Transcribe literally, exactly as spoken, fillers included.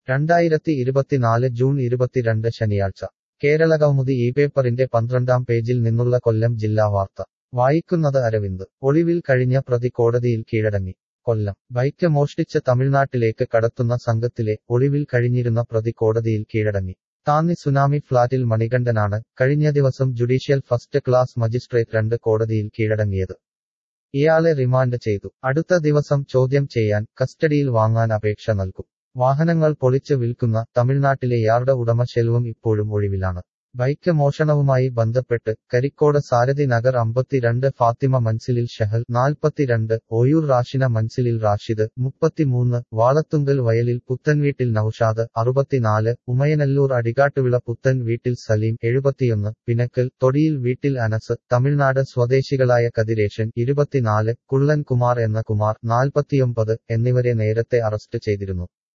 രണ്ടായിരത്തി ഇരുപത്തിനാല് ജൂൺ ഇരുപത്തിരണ്ട് ശനിയാഴ്ച കേരളകൗമുദി ഈ പേപ്പറിന്റെ പന്ത്രണ്ടാം പേജിൽ നിന്നുള്ള കൊല്ലം ജില്ലാ വാർത്ത വായിക്കുന്നത് അരവിന്ദ് ഒളിവിൽ കഴിഞ്ഞ പ്രതി കോടതിയിൽ കീഴടങ്ങി കൊല്ലം ബൈക്ക് മോഷ്ടിച്ച് തമിഴ്നാട്ടിലേക്ക് കടത്തുന്ന സംഘത്തിലെ ഒളിവിൽ കഴിഞ്ഞിരുന്ന പ്രതി കോടതിയിൽ കീഴടങ്ങി താന്നി സുനാമി ഫ്ളാറ്റിൽ മണികണ്ഠനാണ് കഴിഞ്ഞ ദിവസം ജുഡീഷ്യൽ ഫസ്റ്റ് ക്ലാസ് മജിസ്ട്രേറ്റ് രണ്ട് കോടതിയിൽ കീഴടങ്ങിയത് ഇയാളെ റിമാൻഡ് ചെയ്തു അടുത്ത ദിവസം ചോദ്യം ചെയ്യാൻ കസ്റ്റഡിയിൽ വാങ്ങാൻ അപേക്ഷ നൽകും വാഹനങ്ങൾ പൊളിച്ച് വിൽക്കുന്ന തമിഴ്നാട്ടിലെ യാർഡ് ഉടമ ശെൽവം ഇപ്പോഴും ഒളിവിലാണ് ബൈക്ക് മോഷണവുമായി ബന്ധപ്പെട്ട് കരിക്കോട് സാരഥി നഗർ അമ്പത്തിരണ്ട് ഫാത്തിമ മൻസിലിൽ ഷഹൽ നാൽപ്പത്തിരണ്ട് ഓയൂർ റാഷിന മൻസിലിൽ റാഷിദ് മുപ്പത്തിമൂന്ന് വാളത്തുങ്കൽ വയലിൽ പുത്തൻവീട്ടിൽ നൌഷാദ് അറുപത്തിനാല് ഉമയനല്ലൂർ അടികാട്ടുവിള പുത്തൻ വീട്ടിൽ സലീം എഴുപത്തിയൊന്ന് പിനക്കൽ തൊടിയിൽ വീട്ടിൽ അനസ് തമിഴ്നാട് സ്വദേശികളായ കതിരേശൻ ഇരുപത്തിനാല് കുള്ളൻ കുമാർ എന്ന കുമാർ നാൽപ്പത്തിയൊമ്പത് എന്നിവരെ നേരത്തെ അറസ്റ്റ് ചെയ്തിരുന്നു